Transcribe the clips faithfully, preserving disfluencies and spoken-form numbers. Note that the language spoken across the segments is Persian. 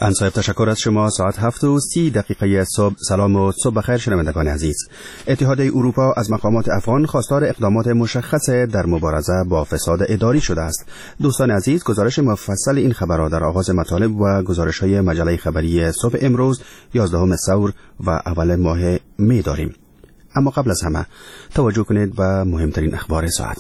انصاف تشکر از شما. ساعت هفت و سی دقیقه صبح. سلام و صبح بخیر شنوندگان عزیز. اتحادیه اروپا از مقامات افغان خواستار اقدامات مشخص در مبارزه با فساد اداری شده است. دوستان عزیز، گزارش مفصل این خبر را در آغاز مطالب و گزارش‌های مجله خبری صبح امروز یازدهم ثور و اول ماه می داریم. اما قبل از همه توجه کنید به مهمترین اخبار ساعت.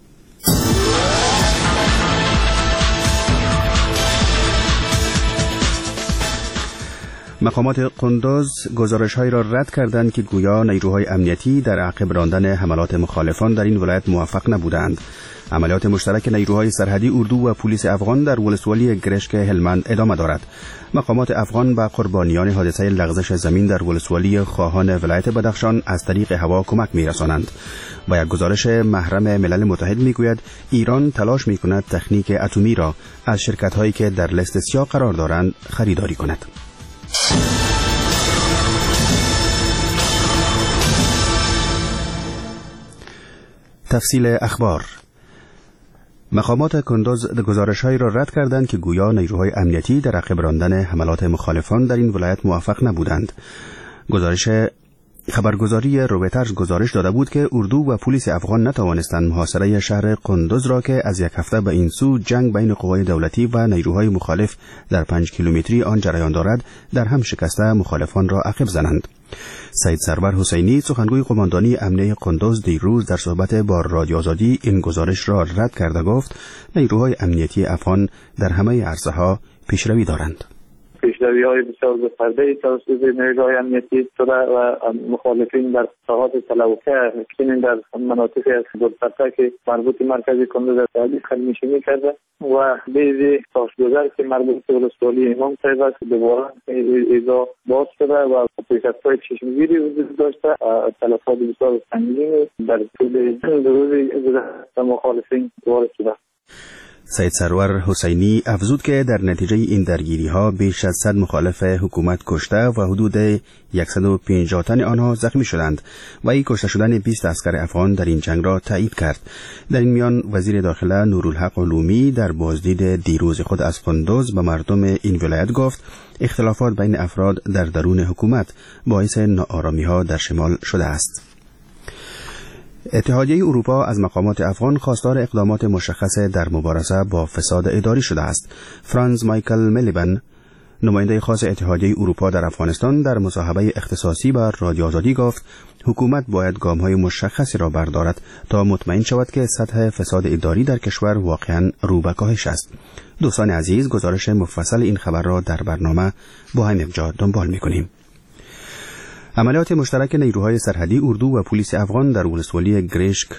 مقامات قندوز گزارش‌هایی را رد کردند که گویا نیروهای امنیتی در عقب راندن حملات مخالفان در این ولایت موفق نبودند. عملیات مشترک نیروهای سرحدی اردو و پلیس افغان در ولسوالی گرشک هلمند ادامه دارد. مقامات افغان به قربانیان حادثه لغزش زمین در ولسوالی خواهان ولایت بدخشان از طریق هوا کمک می‌رسانند. با یک گزارش محرم ملل متحد می‌گوید ایران تلاش می‌کند تکنیک اتمی را از شرکت‌هایی که در لیست سیاه قرار دارند خریداری کند. تفصیل اخبار. مقامات کندوز گزارش‌هایی را رد کردند که گویا نیروهای امنیتی در عقب راندن حملات مخالفان در این ولایت موفق نبودند. گزارش خبرگزاری رویترز گزارش داده بود که اردو و پلیس افغان نتوانستند محاصره شهر قندوز را که از یک هفته به این سو جنگ بین قوای دولتی و نیروهای مخالف در پنج کیلومتری آن جریان دارد در هم شکسته مخالفان را عقب زنند. سید سرور حسینی، سخنگوی قماندانی امنیه قندوز، دیروز در صحبت با رادیو آزادی این گزارش را رد کرده گفت نیروهای امنیتی افغان در همه عرصه‌ها پیشروی دارند. پیشروی های بسیار گسترده توسط نیروهای امنیتی شده و مخالفین در ساحات تلوکه کنین در مناطق دورترک که مربوط مرکزی کندوز در خدمت‌نشینی کرده و بیزی تاشگذر که مربوط به ولسوالی امام صاحب است دوباره ایجا باز شده و شکست‌های چشمگیری وجود داشته. تلفات بسیار سنگین در طول روز مخالفین وارد شده. سید سرور حسینی افزود که در نتیجه این درگیری ها بیش از صد مخالف حکومت کشته و حدود صد و پنجاه تن آنها زخمی شدند و این کشته شدن بیست عسکر افغان در این جنگ را تایید کرد. در این میان وزیر داخله نورالحق علومی در بازدید دیروز خود از قندوز به مردم این ولایت گفت اختلافات بین افراد در درون حکومت باعث ناآرامی ها در شمال شده است. اتحادیه اروپا از مقامات افغان خواستار اقدامات مشخص در مبارزه با فساد اداری شده است. فرانز مایکل ملیبن، نماینده خاص اتحادیه اروپا در افغانستان، در مصاحبه اختصاصی با رادیو آزادی گفت حکومت باید گام‌های مشخصی را بردارد تا مطمئن شود که سطح فساد اداری در کشور واقعاً رو به کاهش است. دوستان عزیز، گزارش مفصل این خبر را در برنامه با همین جا دنبال می‌کنیم. عملیات مشترک نیروهای سرحدی اردو و پلیس افغان در ولسوالی گرشک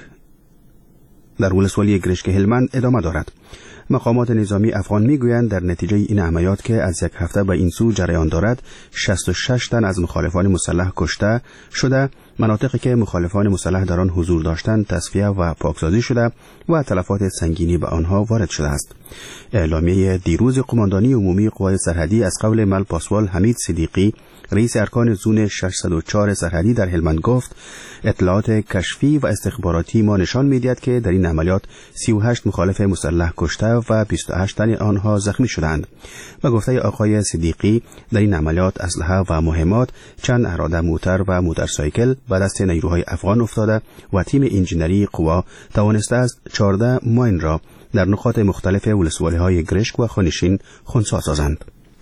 در ولسوالی گرشک هلمند ادامه دارد. مقامات نظامی افغان میگویند در نتیجه این عملیات که از یک هفته به این سو جریان دارد شصت و شش تن از مخالفان مسلح کشته شده، مناطقی که مخالفان مسلح در آن حضور داشتند تصفیه و پاکسازی شده و تلفات سنگینی به آنها وارد شده است. اعلامیه دیروز قماندانی عمومی قوای سرحدی از قول مل پاسوال حمید صدیقی، رئیس ارکان زون ششصد و چهار سرحدی در هلمند گفت اطلاعات کشفی و استخباراتی ما نشان می‌دهد که در این عملیات سی و هشت مخالف مسلح کشته و بیست و هشت تن آنها زخمی شدند. به گفته آقای صدیقی در این عملیات اسلحه و مهمات، چند اراده موتر و موتورسایکل به دست نیروهای افغان افتاده و تیم انجینری قوا توانسته است چهارده ماین را در نقاط مختلف ولسوالی‌های گرشک و خانشین خنثی سازند.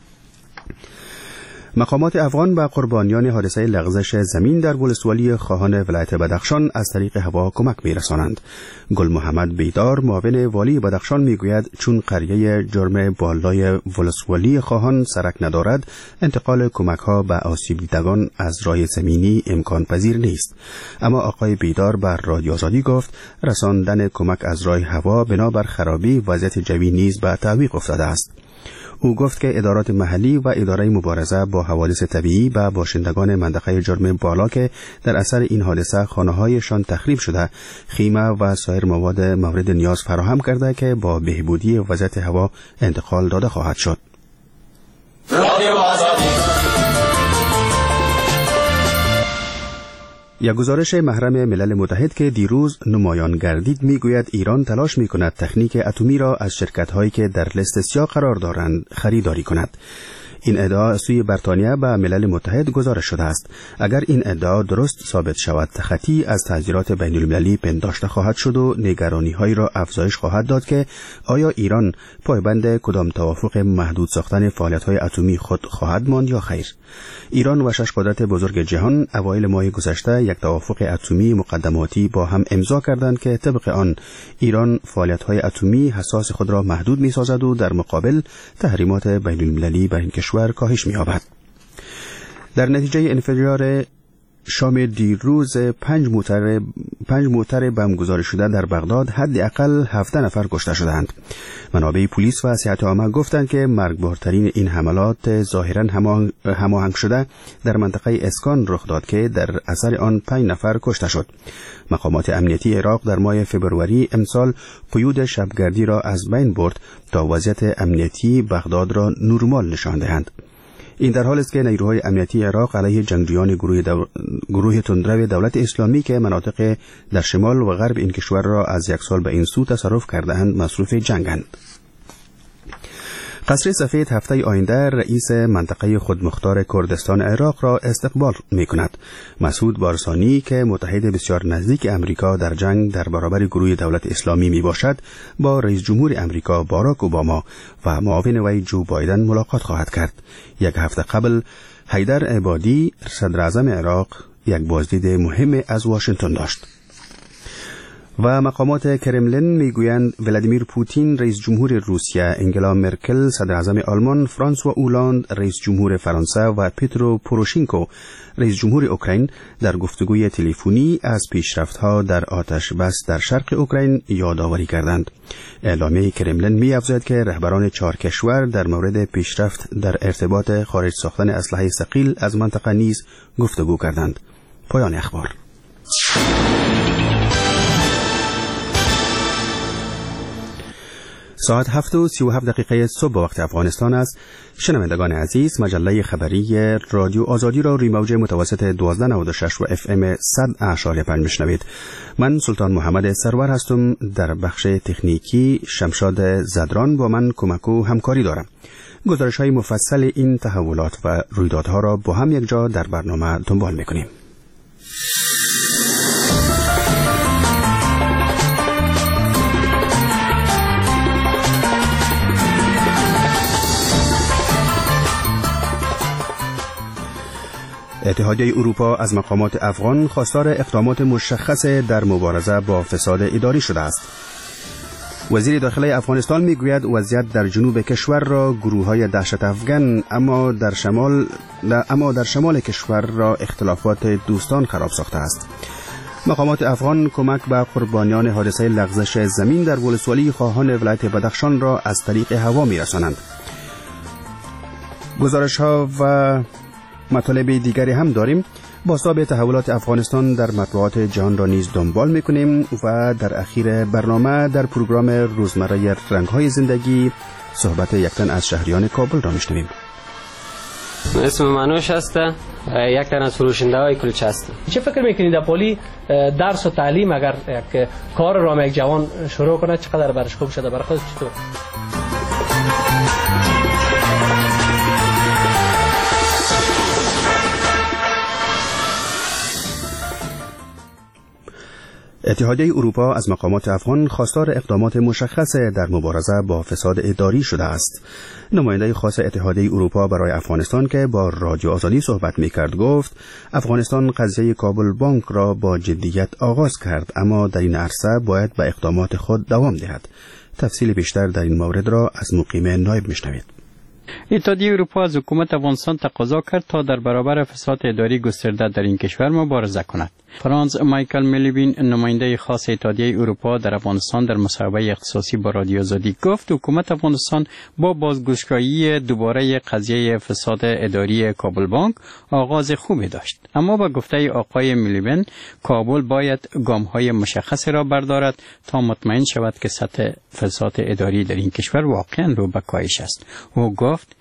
مقامات افغان به قربانیان حادثه لغزش زمین در ولسوالی خواهان ولایت بدخشان از طریق هوا کمک می‌رسانند. گل محمد بیدار، معاون والی بدخشان میگوید چون قریه جرم بالای ولسوالی خواهان سرک ندارد، انتقال کمک‌ها به آسیب دیدگان از راه زمینی امکان پذیر نیست. اما آقای بیدار بر رادیو آزادی گفت رساندن کمک از راه هوا بنابر خرابی وضعیت جوی نیز به تعویق افتاده است. او گفت که ادارات محلی و اداره مبارزه با حوادث طبیعی به باشندگان منطقه جرم بالا که در اثر این حادثه خانه‌هایشان تخریب شده خیمه و سایر مواد مورد نیاز فراهم کرده که با بهبودی وضعیت هوا انتقال داده خواهد شد. یک گزارش محرم ملل متحد که دیروز نمایان گردید میگوید ایران تلاش میکند تکنیک اتمی را از شرکت‌هایی که در لیست سیاه قرار دارند خریداری کند. این ادعا از سوی بریتانیا و ملل متحد گزارش شده است. اگر این ادعا درست ثابت شود، خطی از تحذیرات بین المللی پنداشته خواهد شد و نگرانی‌هایی را افزایش خواهد داد که آیا ایران پایبند کدام توافق محدود ساختن فعالیت‌های اتمی خود خواهد ماند یا خیر. ایران و شش قدرت بزرگ جهان اوایل ماه گذشته یک توافق اتمی مقدماتی با هم امضا کردند که طبق آن ایران فعالیت‌های اتمی حساس خود را محدود می‌سازد و در مقابل تحریمات بین المللی بر این کشور کاهش می‌یابد. در نتیجه انفجار شام دیروز پنج موتر پنج موتر بمبگذاری شده در بغداد حداقل هفده نفر کشته شدند. منابع پلیس و صحت عامه گفتند که مرگبارترین این حملات ظاهراً هماهنگ شده در منطقه اسکان رخ داد که در اثر آن پنج نفر کشته شد. مقامات امنیتی عراق در ماه فوریه امسال قیود شبگردی را از بین برد تا وضعیت امنیتی بغداد را نرمال نشان دهند. این در حالی است که نیروهای امنیتی عراق علیه جنگجویان گروه, دو... گروه تندرو دولت اسلامی که مناطق در شمال و غرب این کشور را از یک سال به این سو تصرف کرده‌اند مصروف جنگند. قصر سفید هفته آینده رئیس منطقه خودمختار کردستان عراق را استقبال می کند. مسعود بارزانی که متحد بسیار نزدیک امریکا در جنگ در برابر گروه دولت اسلامی می باشد، با رئیس جمهور امریکا باراک اوباما و معاون وی جو بایدن ملاقات خواهد کرد. یک هفته قبل حیدر عبادی صدر اعظم عراق یک بازدید مهم از واشنگتن داشت. و مقامات کرملین میگویند ولادیمیر پوتین رئیس جمهور روسیه، انگلا مرکل صدر اعظم آلمان، فرانسوا اولاند رئیس جمهور فرانسه و پیترو پوروشینکو رئیس جمهور اوکراین در گفتگوی تلفنی از پیشرفت‌ها در آتش بس در شرق اوکراین یادآوری کردند. اعلامیه کرملین می‌افزاید که رهبران چهار کشور در مورد پیشرفت در ارتباط خارج ساختن اسلحه ثقیل از منطقه نیز گفتگو کردند. پایان اخبار. ساعت هفت و سی و هفت دقیقه صبح وقت افغانستان است. شنوندگان عزیز، مجله خبری رادیو آزادی را روی موج متوسط دوازده نود و شش و اف ام صد اعشاریه پنج میشنوید. من سلطان محمد سرور هستم. در بخش تکنیکی شمشاد زدران با من کمک و همکاری دارم. گزارش های مفصل این تحولات و رویدادها را با هم یک جا در برنامه دنبال میکنیم. اتحادیه اروپا از مقامات افغان خواستار اقدامات مشخص در مبارزه با فساد اداری شده است. وزیر داخلی افغانستان میگوید وضعیت در جنوب کشور را گروه‌های دهشت افغان اما در شمال اما در شمال کشور را اختلافات دوستان خراب ساخته است. مقامات افغان کمک به قربانیان حادثه لغزش زمین در ولسوالی خواهان ولایت بدخشان را از طریق هوا میرسانند. گزارش‌ها و مطالب دیگری هم داریم. بازتاب تحولات افغانستان در مطبوعات جهان را نیز دنبال میکنیم و در اخیر برنامه در پروگرام روزمره رنگ‌های زندگی صحبت یک تن از شهریان کابل را میشنویم. اسم منوش هست، یک تن از فروشنده های کلچه هست. چه فکر میکنید در پولی درس و تعلیم اگر یک کار را یک جوان شروع کنه چقدر برش خوب شده؟ برای خود چطور؟ اتحادیه اروپا از مقامات افغان خواستار اقدامات مشخص در مبارزه با فساد اداری شده است. نماینده خاص اتحادیه اروپا برای افغانستان که با رادیو آزادی صحبت می‌کرد گفت افغانستان قضیه کابل بانک را با جدیت آغاز کرد، اما در این عرصه باید به اقدامات خود دوام دهد. تفصیل بیشتر در این مورد را از مقیم نایب میشنوید. اتحادیه اروپا از حکومت افغانستان تقاضا کرد تا در برابر فساد اداری گسترده در این کشور مبارزه کند. فرانز مایکل ملیبین نماینده خاص اتحادیه اروپا در افغانستان در مصاحبه اختصاصی با رادیو آزادی گفت حکومت افغانستان با بازگشایی دوباره قضیه فساد اداری کابل بانک آغاز خوبی داشت، اما با گفته آقای ملیبین کابل باید گام‌های مشخصی را بردارد تا مطمئن شود که سطح فساد اداری در این کشور واقعا رو به کاهش است. او گفت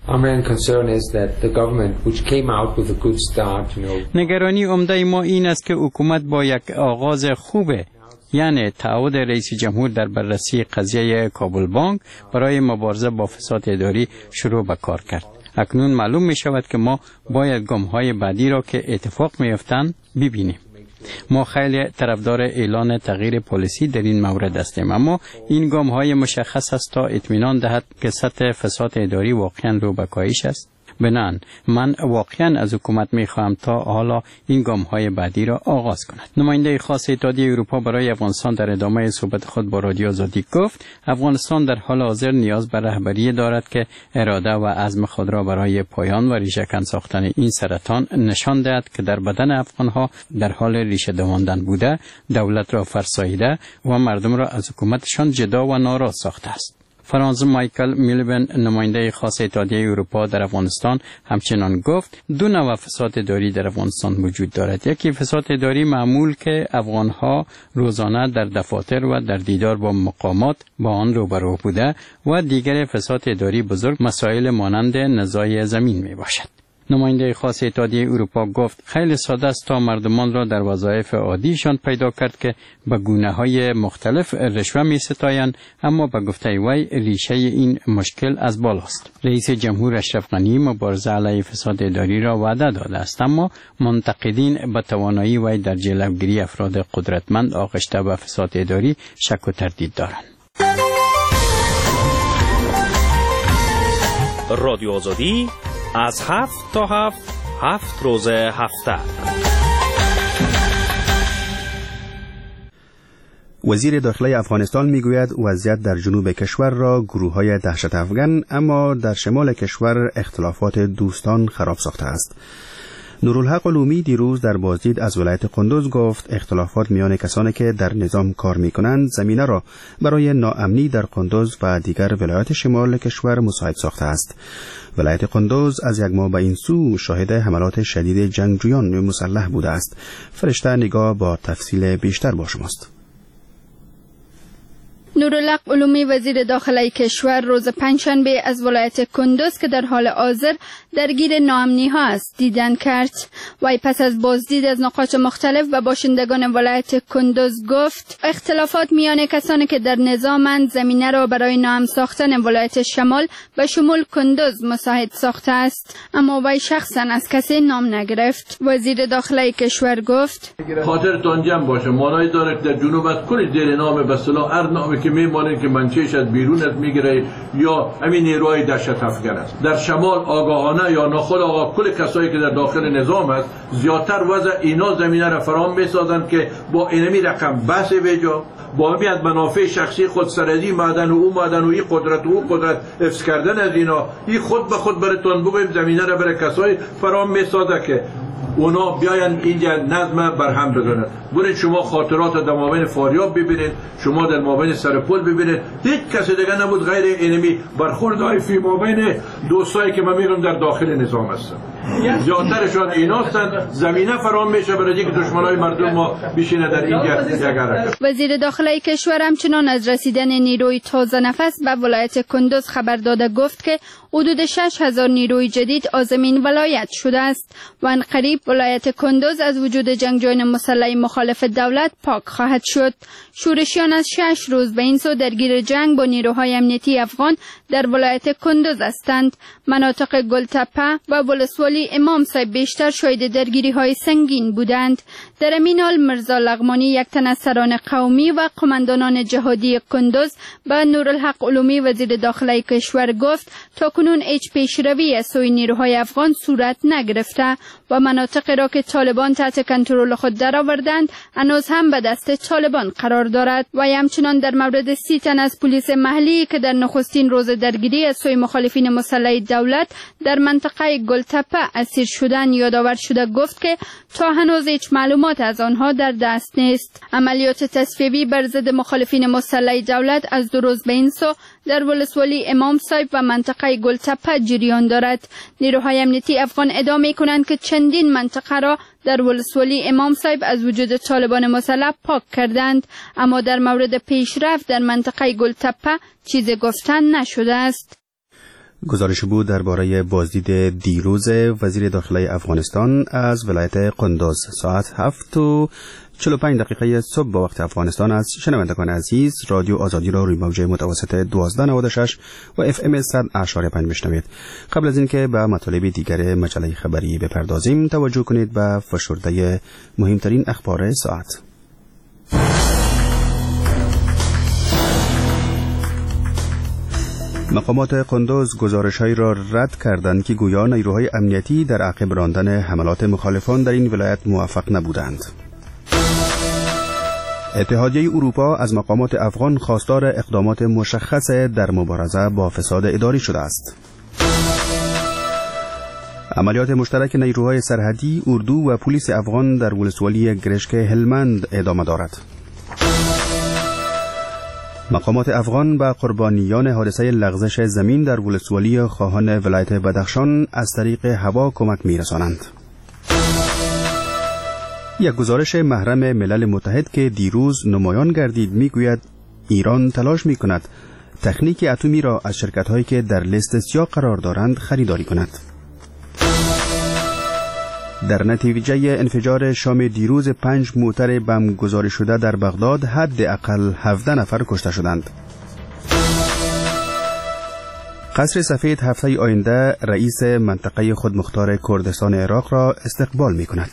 نگرانی عمده ما این است که حکومت با یک آغاز خوبه، یعنی تعهد رئیس جمهور در بررسی قضیه کابل بانک برای مبارزه با فساد اداری شروع به کار کرد. اکنون معلوم می شود که ما باید گام های بعدی را که اتفاق می افتند ببینیم. ما خیلی طرفدار اعلان تغییر پالیسی در این مورد هستیم، اما این گام های مشخص است تا اطمینان دهد که سطح فساد اداری واقعا رو به کاهش است. بنان من واقعا از حکومت می خواهم تا حالا این گام های بعدی را آغاز کند. نماینده خاص اتحادیه اروپا برای افغانستان در ادامه صحبت خود با رادیو آزادی گفت افغانستان در حال حاضر نیاز به رهبری دارد که اراده و عزم خود را برای پایان و ریشه‌کن ساختن این سرطان نشان دهد که در بدن افغانها در حال ریشه دواندن بوده، دولت را فرساییده و مردم را از حکومتشان جدا و ناراض ساخته است. فرانز مایکل میلیبن نماینده خاص اتحادیه اروپا در افغانستان همچنان گفت دو نوع فساد اداری در افغانستان وجود دارد. یکی فساد اداری معمول که افغانها روزانه در دفاتر و در دیدار با مقامات با آن روبرو بوده و دیگر فساد اداری بزرگ مسائل مانند نزاع زمین می باشد. نماینده خاص اتحادیه اروپا گفت خیلی ساده است تا مردمان را در وظایف عادیشان پیدا کرد که به گونه‌های مختلف رشوه می‌ستایند، اما به گفته وی ریشه این مشکل از بالاست. رئیس جمهور اشرف غنی مبارزه علیه فساد اداری را وعده داده است، اما منتقدین به توانایی وی در جلوگیری افراد قدرتمند آغشته به فساد اداری شک و تردید دارند. رادیو آزادی از هفت تا هفت هفت روز هفته. وزیر داخلی افغانستان میگوید وضعیت در جنوب کشور را گروه‌های دهشت افغان اما در شمال کشور اختلافات دوستان خراب ساخته است. نورالحق علومی دیروز در بازدید از ولایت قندوز گفت اختلافات میان کسانی که در نظام کار میکنند زمینه را برای ناامنی در قندوز و دیگر ولایات شمال کشور مساعد ساخته است. ولایت قندوز از یک ماه به این سو شاهد حملات شدید جنگجویان مسلح بوده است. فرشته نگاه با تفصیل بیشتر با شماست. نورالحق علومی وزیر داخلی کشور روز پنجشنبه از ولایت کندوز که در حال حاضر درگیر ناامنی ها است دیدن کرد. وی پس از بازدید از نقاط مختلف و باشندگان ولایت کندوز گفت اختلافات میان کسانی که در نظامند زمینه را برای ناامن ساختن ولایت شمال به شمول کندوز مساعد ساخته است، اما وی شخصا از کسی نام نگرفت. وزیر داخلی کشور گفت خاطرتان جمع باشه مانایی داره در جنوب از کل زیر نام به اصطلاح هر نامی که میمانه که منچهش از بیرونت میگیره یا همین نیروهای دهشت افغان است. در شمال آگاهانه یا ناخودآگاه کل کسایی که در داخل نظام است زیادتر وضع اینا زمینه را فراهم میسازند که با اینمی رقم بحث وجا با همین از منافع شخصی خود سرزی معدن و او معدن و این قدرت و او قدرت حفظ کردن از اینا این خود به خود براتون بگویم زمینه را برای کسایی فراهم میسازه که اونا بیاین اینجا نظم برهم بزنند. برید شما خاطرات در مابین فاریاب ببینید، شما در مابین سرپل ببینید، هیچ کسی دیگه نبود غیر اینمی برخوردهای فی مابین دوستایی که من میگم در داخل نظام هستن. زیادترشان اینا هستند. زمینه فراهم میشه برای اینکه دشمنای مردم ما بشینه در اینجا یک حرکت. وزیر داخلی کشور همچنان از رسیدن نیروی تازه نفس به ولایت کندوز خبر داده گفت که حدود شش هزار نیروی جدید آزمین ولایت شده است و ان قریب ولایت کندوز از وجود جنگجویان مسلح مخالف دولت پاک خواهد شد. شورشیان از شش روز به این سو درگیر جنگ با نیروهای امنیتی افغان در ولایت کندوز هستند. مناطق گلتپه و ولسوالی امام صاحب بیشتر شاهد درگیری های سنگین بودند. در این حال مرزا لغمانی یک تن از سران قومی و قماندانان جهادی کندوز به نورالحق علومی وزیر داخلی کشور گفت تا کنون هیچ پیشروی از سوی نیروهای افغان صورت نگرفته و مناطق را که طالبان تحت کنترل خود درآوردند هنوز هم به دست طالبان قرار دارد. و همچنان در مورد سی تن از پلیس محلی که در نخستین روز درگیری از سوی مخالفین مسلح دولت در منطقه گلتپه اسیر شدن یادآور شده گفت که تا هنوز هیچ معلومات از آنها در دست نیست. عملیات تصفیه‌ای بر ضد مخالفین مسلح دولت از دو روز به این سو در ولسوالی امام صاحب و منطقه گلتپه جریان دارد. نیروهای امنیتی افغان ادعا می‌کنند که چندین منطقه را در ولسوالی امام صاحب از وجود طالبان مسلح پاک کردند، اما در مورد پیشرفت در منطقه گلتپه چیزی گفتن نشده است. گزارش بود درباره بازدید دیروز وزیر داخلی افغانستان از ولایت قندوز ساعت هفت و چهل و پنج دقیقه صبح با وقت افغانستان. از شنوندگان عزیز، رادیو آزادی را روی موج متوسط دوازده نود و شش و اف ام صد اشاری پنج میشنوید. قبل از اینکه به مطالب دیگر مجله خبری بپردازیم، توجه کنید به فشرده مهمترین اخبار ساعت. مقامات قندوز گزارش‌هایی را رد کردند که گویا نیروهای امنیتی در عقب راندن حملات مخالفان در این ولایت موفق نبودند. اتحادیه اروپا از مقامات افغان خواستار اقدامات مشخص در مبارزه با فساد اداری شده است. عملیات مشترک نیروهای سرحدی، اردو و پلیس افغان در ولسوالی گرشک هلمند ادامه دارد. مقامات افغان به قربانیان حادثه لغزش زمین در ولسوالی خواهان ولایت بدخشان از طریق هوا کمک می‌رسانند. یک گزارش محرم ملل متحد که دیروز نمایان گردید میگوید ایران تلاش می‌کند تکنیک اتمی را از شرکت‌هایی که در لیست سیاه قرار دارند خریداری کند. در نتیجه انفجار شام دیروز پنج موتر بم گذاری شده در بغداد حداقل هفده نفر کشته شدند. قصر سفید هفته آینده رئیس منطقه خودمختار کردستان عراق را استقبال می کند.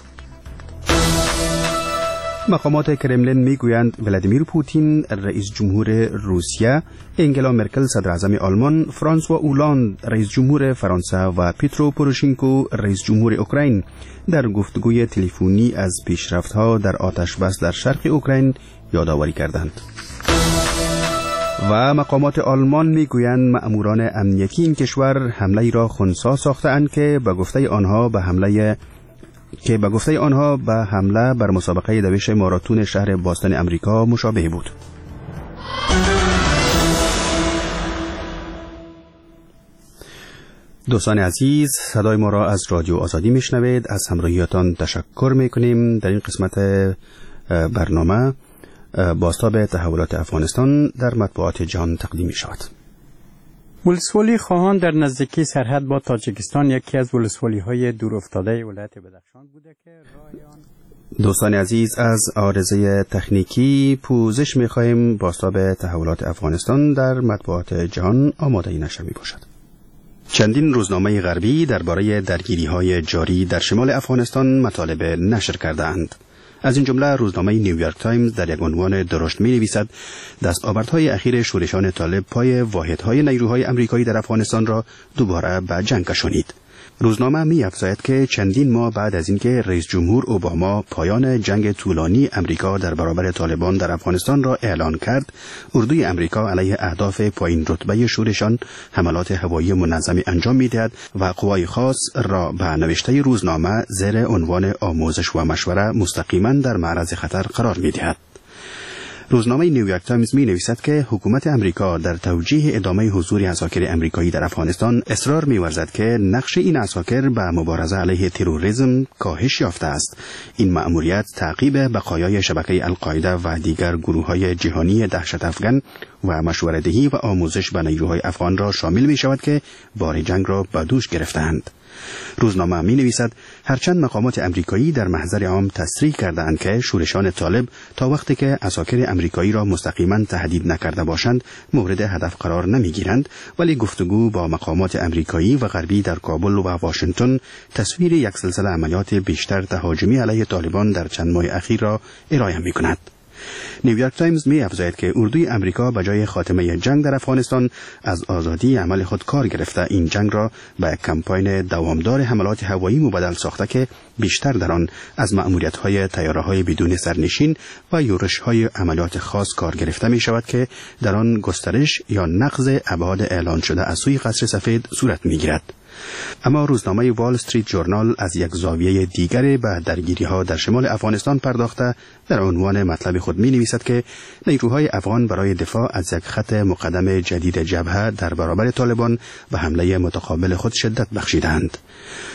مقامات کرملین میگویند ولادیمیر پوتین رئیس جمهور روسیه، انگلا مرکل صدر اعظم آلمان، فرانسوا اولاند رئیس جمهور فرانسه و پیترو پوروشینکو رئیس جمهور اوکراین در گفتگوی تلفنی از پیشرفت‌ها در آتش بس در شرق اوکراین یادآوری کردند. و مقامات آلمان میگویند مأموران امنیتی این کشور حمله‌ای را خنثی ساخته‌اند که به گفته آنها به حمله که به گفته آنها به حمله بر مسابقه دویش ماراتون شهر باستون امریکا مشابه بود. دوستان عزیز، صدای ما را از رادیو آزادی میشنوید. از همراهیتان تشکر میکنیم. در این قسمت برنامه بازتاب تحولات افغانستان در مطبوعات جهان تقدیم می شود. ولسوالی خواهان در نزدیکی سرحد با تاجیکستان یکی از ولسوالی های دور افتاده ولایت بدخشان بوده که رایان... دوستان عزیز، از عارضه تکنیکی پوزش می خواهیم. بازتاب تحولات افغانستان در مطبوعات جهان آماده نشه می باشد. چندین روزنامه غربی درباره درگیری‌های جاری در شمال افغانستان مطالب نشر کرده‌اند. از این جمله روزنامه نیویورک تایمز در یک عنوان درشت می نویسد دستاوردهای اخیر شورشان طالب پای واحدهای نیروهای امریکایی در افغانستان را دوباره به جنگ کشانید. روزنامه می افزاید که چندین ماه بعد از اینکه رئیس جمهور اوباما پایان جنگ طولانی امریکا در برابر طالبان در افغانستان را اعلان کرد، اردوی امریکا علیه اهداف پایین رتبه شورشان حملات هوایی منظمی انجام می دهد و قوای خاص را به نوشته روزنامه زیر عنوان آموزش و مشوره مستقیما در معرض خطر قرار می دهد. روزنامه نیویورک تایمز می نویسد که حکومت امریکا در توجیه ادامه حضور عساکر امریکایی در افغانستان اصرار می ورزد که نقش این عساکر به مبارزه علیه تروریسم کاهش یافته است. این مأموریت تعقیب بقایای شبکه القاعده و دیگر گروه‌های جهانی دهشت افغان و مشوره‌دهی و آموزش به نیروهای افغان را شامل می شود که بار جنگ را به دوش گرفتند. روزنامه می نویسد هرچند مقامات امریکایی در محضر عام تصریح کردند که شورشان طالب تا وقتی که عساکر امریکایی را مستقیما تهدید نکرده باشند مورد هدف قرار نمی گیرند، ولی گفتگو با مقامات امریکایی و غربی در کابل و واشنگتن تصویر یک سلسله عملیات بیشتر تهاجمی علیه طالبان در چند ماه اخیر را ارائه می کند. نیویورک تایمز می افزاید که اردوی امریکا به جای خاتمه جنگ در افغانستان از آزادی عمل خود کار گرفته این جنگ را به کمپاین دوامدار حملات هوایی مبدل ساخته که بیشتر در آن از مأموریت‌های طیاره‌های بدون سرنشین و یورش‌های عملیات خاص کار گرفته می شود که در آن گسترش یا نقض ابعاد اعلان شده از سوی قصر سفید صورت می گیرد. اما روزنامه وال استریت جورنال از یک زاویه دیگری به درگیری‌ها در شمال افغانستان پرداخته در عنوان مطلب خود می نویسد که نیروهای افغان برای دفاع از یک خط مقدم جدید جبهه در برابر طالبان به حمله متقابل خود شدت بخشیدند.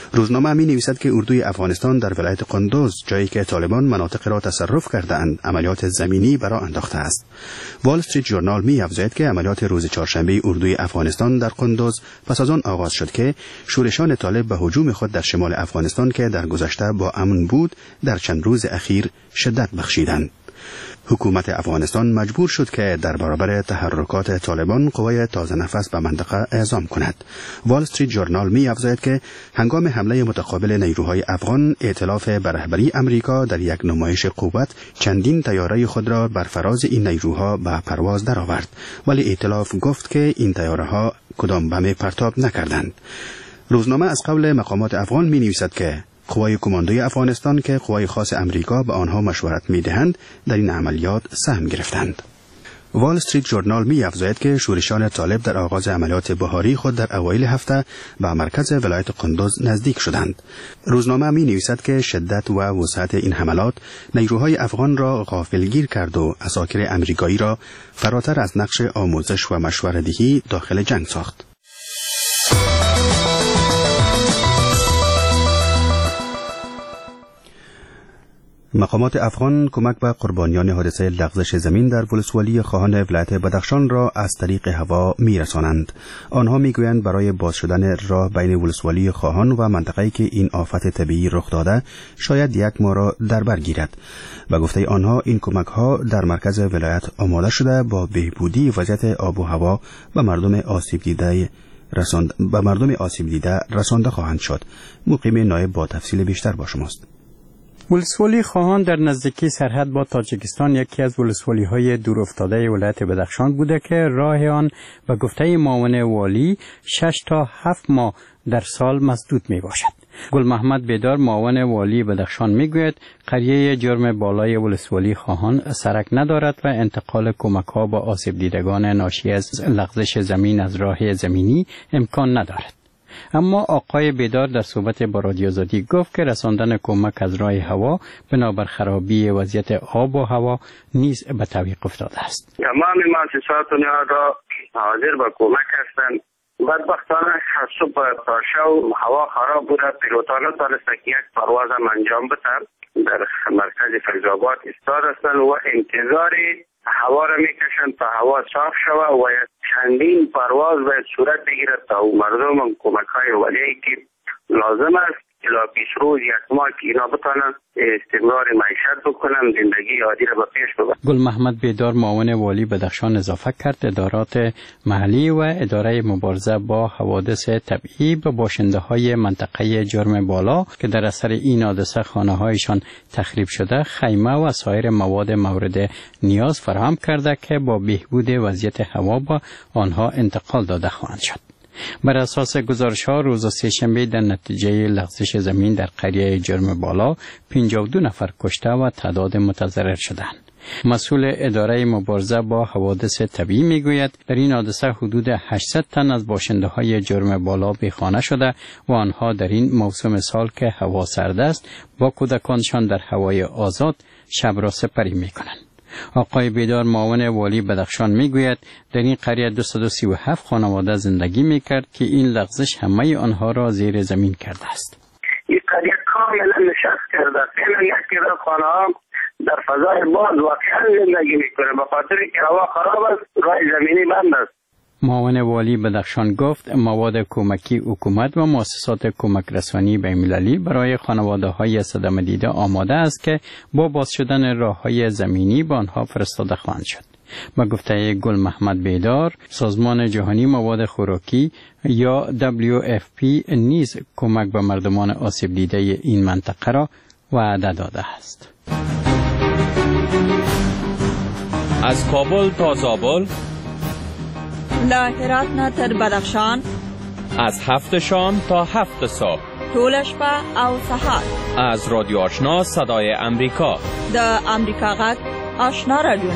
روزنامه می نویسد که اردوی افغانستان در ولایت قندوز، جایی که طالبان مناطق را تصرف کرده‌اند، عملیات زمینی برا انداخته است. وال استریت ژورنال می افزاید که عملیات روز چهارشنبه اردوی افغانستان در قندوز پس از آن آغاز شد که شورشان طالب به هجوم خود در شمال افغانستان که در گذشته با امن بود، در چند روز اخیر شدت بخشیدند. حکومت افغانستان مجبور شد که در برابر تحرکات طالبان قوای تازه نفس به منطقه اعزام کند. وال استریت ژورنال می افزاید که هنگام حمله متقابل نیروهای افغان، ائتلاف به رهبری امریکا در یک نمایش قوت چندین طیاره خود را بر فراز این نیروها به پرواز درآورد، ولی ائتلاف گفت که این طیاره‌ها کدام بم پرتاب نکردند. روزنامه از قول مقامات افغان می نویسد که قوای کماندوی افغانستان که قوای خاص امریکا به آنها مشورت می دهند در این عملیات سهم گرفتند. وال استریت ژورنال می افزاید که شورشان طالب در آغاز عملیات بهاری خود در اوایل هفته به مرکز ولایت قندوز نزدیک شدند. روزنامه می نویسد که شدت و وسعت این حملات نیروهای افغان را غافلگیر کرد و عساکر امریکایی را فراتر از نقش آموزش و مشوره‌دهی داخل جنگ ساخت. مقامات افغان کمک به قربانیان حادثه لغزش زمین در ولسوالی خواهان ولایت بدخشان را از طریق هوا می‌رسانند. آنها می‌گویند برای باز شدن راه بین ولسوالی خواهان و منطقه‌ای که این آفت طبیعی رخ داده شاید یک ماه را در بر گیرد. به گفته آنها این کمک‌ها در مرکز ولایت آماده شده با بهبودی وضعیت آب و هوا به مردم آسیب دیده رساند به مردم آسیب دیده رسانده خواهند شد. مقیم نایب با تفصیل بیشتر با شماست. ولسوالی خواهان در نزدیکی سرحد با تاجیکستان یکی از ولسوالی های دور افتاده ولایت بدخشان بوده که راه آن به گفته معاون والی شش تا هفت ماه در سال مسدود می باشد. گل محمد بیدار معاون والی بدخشان می گوید قریه جرم بالای ولسوالی خواهان سرک ندارد و انتقال کمک ها با آسیب دیدگان ناشی از لغزش زمین از راه زمینی امکان ندارد. اما آقای بیدار در صحبت با رادیو آزادی گفت که رساندن کمک از راه هوا بنابر خرابی وضعیت آب و هوا نیز به تعویق افتاده است. تمام مؤسسات را حاضر به کمک هستند. بدبختانه صبح تا شب هوا خراب بوده، پیلوتان تانستن که یک پرواز هم انجام بدن. در مرکز فیض‌آباد ایستاده هستند و انتظار هوا را میکشند تا هوا صاف شود و چندین پرواز باید صورت بگیرد تا مردم هم کمک های ولیعی که لازم است الا پیش روز یک ماه که اینا بتانن استمرار معیشت بکنن، زندگی عادی را به پیش ببرن. گل محمد بیدار معاون والی بدخشان اضافه کرد ادارات محلی و اداره مبارزه با حوادث طبیعی به باشنده های منطقه جرم بالا که در اثر این حادثه خانه هایشان تخریب شده خیمه و سایر مواد مورد نیاز فراهم کرده که با بهبود وضعیت هوا با آنها انتقال داده خواهند شد. بر اساس گزارش‌ها روز سه‌شنبه در نتیجه لغزش زمین در قریه جرم بالا پنجاه و دو نفر کشته و تعداد متضرر شدند. مسئول اداره مبارزه با حوادث طبیعی میگوید در این حادثه حدود هشتصد تن از باشنده‌های جرم بالا بیخانه شده و آنها در این موسم سال که هوا سرد است با کودکانشان در هوای آزاد شب را سپری میکنند. آقای بیدار معاون والی بدخشان میگوید در این قریه دویست و سی و هفت خانواده زندگی میکرد که این لغزش همه آنها را زیر زمین کرده است. این قریه کاملا نشست کرده، فعلا یک تعداد خانه ها در فضای باز واقعا زندگی میکنه به خاطر که هوا خراب است، راه زمینی بند است. معاون والی بدخشان گفت مواد کمکی حکومت و مؤسسات کمک رسانی بین‌المللی برای خانواده‌های صدمه دیده آماده است که با باز شدن راه‌های زمینی به آنها فرستاده خواهند شد. با گفته گل محمد بیدار، سازمان جهانی مواد خوراکی یا دبلیو اف پی نیز کمک به مردمان آسیب دیده این منطقه را وعده داده است. از کابل تا زابل، له هرات نه تر بدخشان، از هفت شام تا هفت صبح، ټول شپه او سهار، از رادیو آشنا صدای امریکا، د امریکا غږ آشنا رادیو.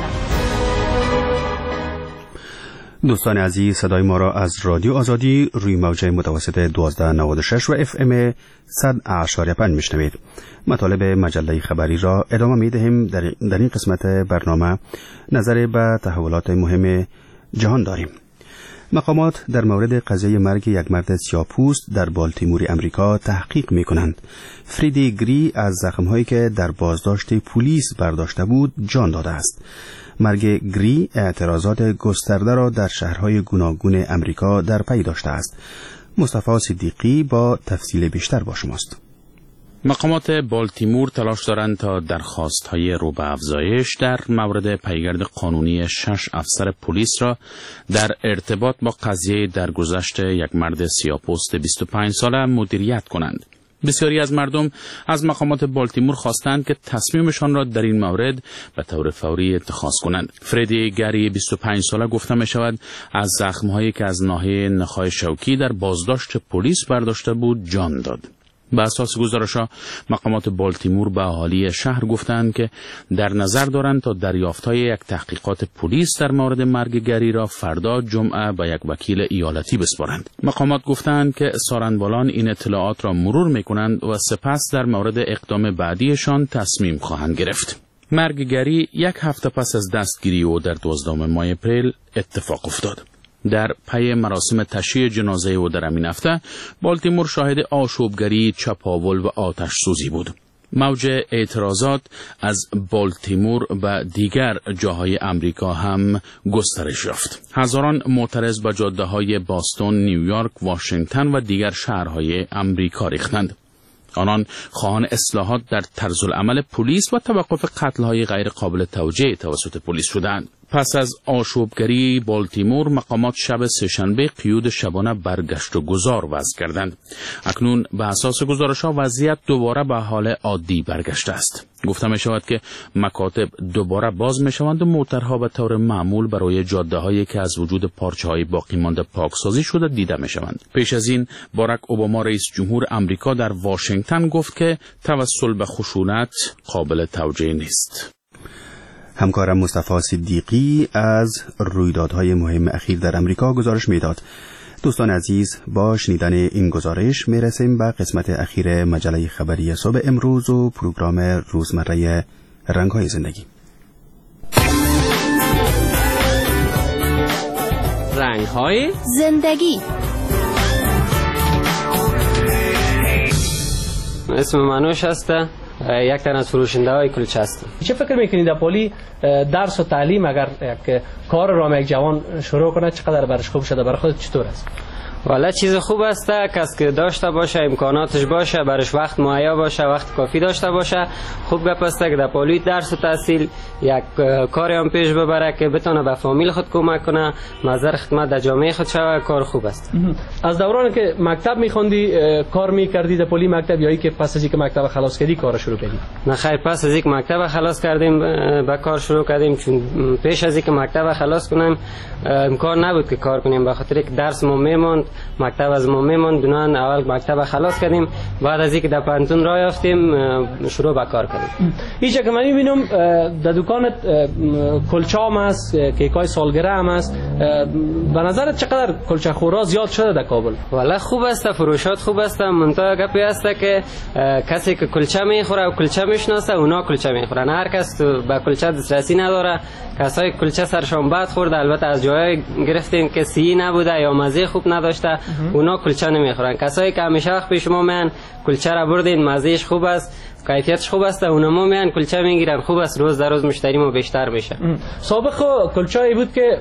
دوستان عزیز، صدای ما را از رادیو آزادی روی موج متوسط دوازده نود و شش و اف ام صد اشاریه پنج میشنوید. مطالب مجله خبری را ادامه می دهیم. در, در این قسمت برنامه نظر به تحولات مهم جهان داریم. مقامات در مورد قضیه مرگ یک مرد سیاه‌پوست در بالتیمور امریکا تحقیق می کنند. فریدی گری از زخم‌هایی که در بازداشت پلیس برداشته بود جان داده است. مرگ گری اعتراضات گسترده را در شهرهای گوناگون امریکا در پی داشته است. مصطفی صدیقی با تفصیل بیشتر با شماست. مقامات بالتیمور تلاش دارند تا درخواست‌های رو به افزایش در مورد پیگرد قانونی شش افسر پلیس را در ارتباط با قضیه درگذشت یک مرد سیاه‌پوست بیست و پنج ساله مدیریت کنند. بسیاری از مردم از مقامات بالتیمور خواستند که تصمیمشان را در این مورد به طور فوری اتخاذ کنند. فریدی گری بیست و پنج ساله گفته می شود از زخم‌هایی که از ناحیه نخاع شوکی در بازداشت پلیس برداشته بود جان داد. به اساس گزارش‌ها مقامات بالتیمور به اهالی شهر گفتند که در نظر دارند تا دریافت‌های یک تحقیقات پلیس در مورد مرگ گری را فردا جمعه به یک وکیل ایالتی بسپارند. مقامات گفتند که سارنوالان این اطلاعات را مرور می‌کنند و سپس در مورد اقدام بعدیشان تصمیم خواهند گرفت. مرگ گری یک هفته پس از دستگیری او در دوازدهم ماه اپریل اتفاق افتاد. در پی مراسم تشییع جنازه او در همین هفته بالتیمور شاهد آشوبگری، چپاول و آتش سوزی بود. موج اعتراضات از بالتیمور به دیگر جاهای امریکا هم گسترش یافت. هزاران معترض به جاده‌های باستون، نیویورک، واشنگتن و دیگر شهرهای امریکا ریختند. آنان خواهان اصلاحات در طرز العمل پلیس و توقف قتل‌های غیر قابل توجیه توسط پلیس شدند. پس از آشوبگری بالتیمور مقامات شب سه‌شنبه قیود شبانه برگشت و گذار وضع کردند. اکنون به اساس گزارش‌ها وضعیت دوباره به حال عادی برگشته است. گفته می شود که مکاتب دوباره باز می شوند و موترها به طور معمول برای جاده‌هایی که از وجود پارچه‌های باقی مانده پاکسازی شده دیده می شوند. پیش از این باراک اوباما رئیس جمهور امریکا در واشنگتن گفت که توسل به خشونت قابل توجیه نیست. همکارم مصطفی صدیقی از رویدادهای مهم اخیر در امریکا گزارش میداد. دوستان عزیز، با شنیدن این گزارش میرسیم به قسمت اخیر مجله خبری صبح امروز و پروگرام روزمره رنگ‌های زندگی. رنگ‌های زندگی. اسم منوش هسته، یک تن از فروشنده های کلچه هستم. چه فکر میکنید پولی درس و تعلیم اگر یک کار را یک جوان شروع کنه چقدر برش خوب شده؟ برای خودت چطور است؟ والا چیز خوب است کس که داشته باشه، امکاناتش باشه، برش وقت مهیا باشه، وقت کافی داشته باشه، خوب گپ است که در پولی درس و تحصیل یک کاری هم پیش ببره که بتونه به فامیل خود کمک کنه، مظهر خدمت در جامعه خود شوه. کار خوب است. از دوران که مکتب میخوندی کار میکردی در پولی مکتب، یا ای که پس از اینکه مکتب خلاص کردی کار شروع کردی؟ نه خیر، پس از اینکه مکتب خلاص کردیم به کار شروع کردیم، چون پیش از اینکه مکتب خلاص کنیم امکان نبود که کار کنیم، به خاطر اینکه درس ما میموند، مکتب از ما میموند. بنان اول مکتب خلاص کردیم، بعد از اینکه در پانتون راه یافتیم شروع به کار کردیم. اینجا که من میبینم در دکانت کلچه هم هست، کیکای سالگرد هم هست. به نظرت چقدر کلچه خورا زیاد شده در کابل؟ والا خوب است، فروشات خوب است، منتها گپی است که کسی که کلچه میخوره و کلچه میشناسه اونا کلچه میخورن. هر کس به کلچه دسترسی نداره. کسای کلچه سرشان بد خورده، البته از جای گرفتیم که سی نبوده یا مزه خوب نداشته، اونا کلچه نمیخورن. کسایی که همیشه وقت پیش ما میان کلچه را بردین، مزهش خوب است، کیفیتش خوب است، اونم میان کلچه میگیرن، خوب است، روز در روز مشتری ما بیشتر میشه. سابق کلچه ای بود که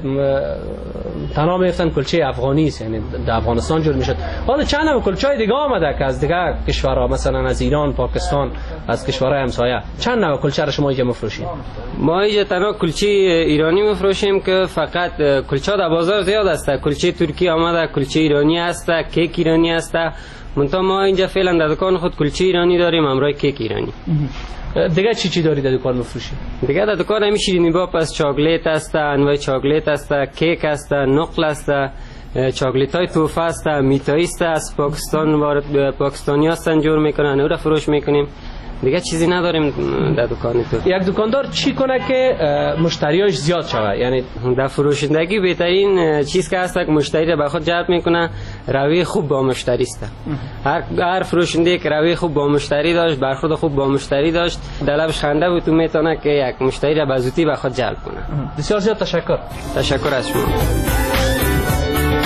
تنها میفتن کلچه افغانی است، یعنی در افغانستان جور میشد. حالا چند نوع کلچه دیگه آمده که از دیگه کشورها، مثلا از ایران، پاکستان، از کشورهای همسایه. چند نوع کلچه را شما اینجا میفروشید؟ ما اینجا تنها کلچه ایرانی میفروشیم که فقط کلچه در بازار زیاد است. کلچه ترکی آمده، کلچه ایرانی است، کیک ایرانی است. منتها ما اینجا فعلا در دکان خود کلچه ایرانی داریم همراه کیک ایرانی. دیگه چی چی داری در دکان میفروشی؟ دیگه در دکان همین شیرینی باب است، چاکلیت است، انواع چاکلیت است، کیک است، نقل است، چاکلیت های توفه است، میتایی است، از پاکستان وارد پاکستانی هستن جور میکنن، او را فروش میکنیم. دیگه چیزی نداریم در دکان تو. یک دکاندار چی کنه که مشتریاش زیاد شوه؟ یعنی در فروشندگی بهترین چیز که هست که مشتری را به خود جلب میکنه، روی خوب با مشتری است. هر هر فروشنده که روی خوب با مشتری داشت، برخورد خوب با مشتری داشت، دلش خنده بود، تو میتونه که یک مشتری را به زودی به خود جلب کنه. بسیار زیاد تشکر. تشکر از شما.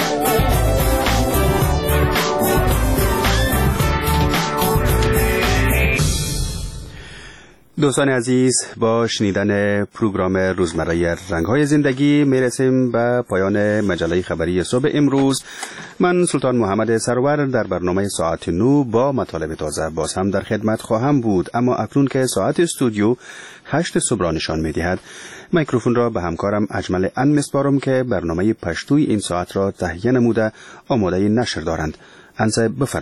دوستان عزیز، با شنیدن پروگرام روزمره رنگ‌های زندگی میرسیم به پایان مجله خبری صبح امروز. من سلطان محمد سرور در برنامه ساعت نو با مطالب تازه باز هم در خدمت خواهم بود، اما اکنون که ساعت استودیو هشت صبح را نشان می‌دهد، میکروفون را به همکارم اجمل ان میسپارم که برنامه پشتوی این ساعت را تهیه نموده آماده نشر دارند. انسه بفرمایید.